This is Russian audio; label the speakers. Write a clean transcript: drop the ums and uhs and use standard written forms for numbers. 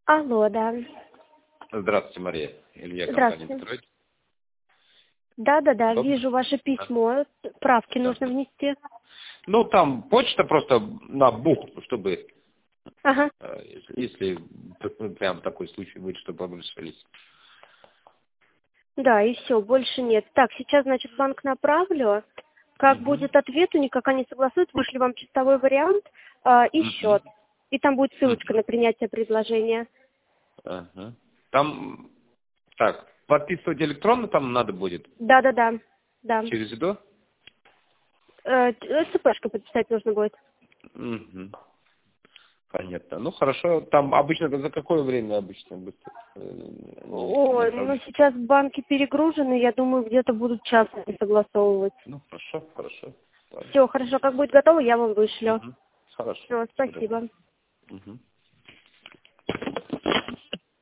Speaker 1: Алло, да.
Speaker 2: Здравствуйте, Мария. Илья, компания
Speaker 1: Здравствуйте.
Speaker 2: «Детройт».
Speaker 1: Да,
Speaker 2: Удобно?
Speaker 1: вижу ваше
Speaker 2: Да.
Speaker 1: письмо. Правки
Speaker 2: Да.
Speaker 1: нужно внести.
Speaker 2: Ну, там почта просто на букву, чтобы,
Speaker 1: Ага.
Speaker 2: если прям такой случай будет, чтобы обращались.
Speaker 1: Да, и все, больше нет. Так, сейчас, значит, в банк направлю. Как
Speaker 2: Угу.
Speaker 1: будет ответ, у них как они согласуют, вышли вам чистовой вариант и
Speaker 2: Угу.
Speaker 1: счет. И там будет ссылочка
Speaker 2: Угу.
Speaker 1: на принятие предложения.
Speaker 2: Ага. Там, так, подписывать электронно там надо будет
Speaker 1: Да. Да.
Speaker 2: через ИДО?
Speaker 1: СПшка подписать нужно будет.
Speaker 2: Угу. Понятно. Ну, хорошо. Там обычно, за какое время обычно быстро
Speaker 1: Ой, ну
Speaker 2: направляют?
Speaker 1: сейчас банки перегружены, я думаю, где-то будут час согласовывать.
Speaker 2: Ну, хорошо, хорошо. Ладно.
Speaker 1: Все, хорошо, как будет готово, я вам вышлю.
Speaker 2: Угу. Хорошо.
Speaker 1: Все,
Speaker 2: Всего доброго.
Speaker 1: спасибо.
Speaker 2: Угу.